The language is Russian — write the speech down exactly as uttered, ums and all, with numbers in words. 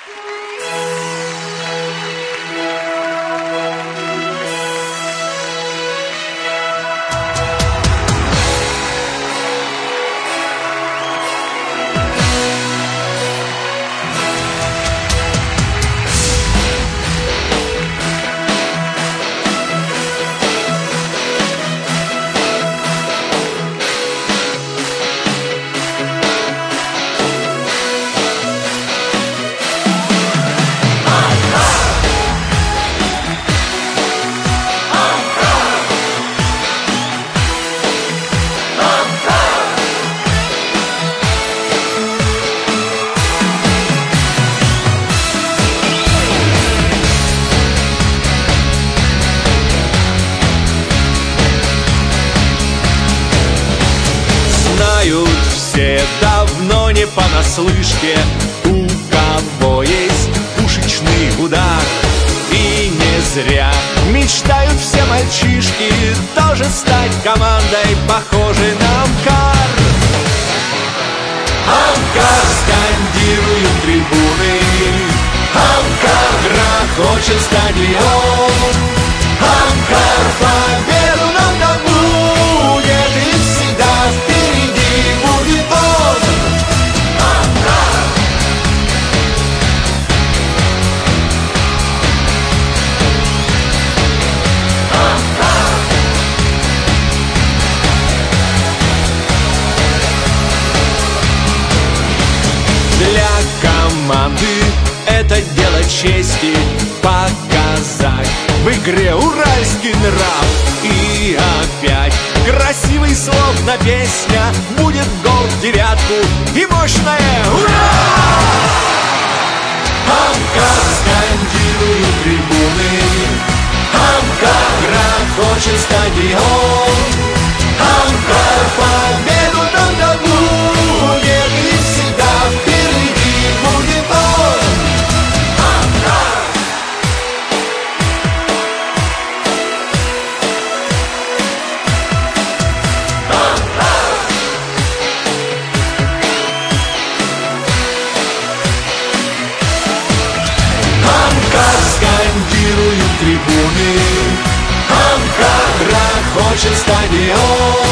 Все давно не понаслышке, у кого есть пушечный удар. И не зря мечтают все мальчишки тоже стать командой, похожей на Амкар. Амкар скандируют трибуны, Амкар грохочет стадион, Амкар победу нам добудет, и всегда впереди будет он. Амкар. Амкар. Для команды это дело чести показать в игре уральский нрав. И опять красивый словно песня, будет гол в девятку и мощное ура! Амкар скандируют трибуны, Амкар грохочет стадион, Амкар победу нам добудет, и всегда впереди будет он. Амкар. Амкар скандируют трибуны, Амкар грохочет стадион.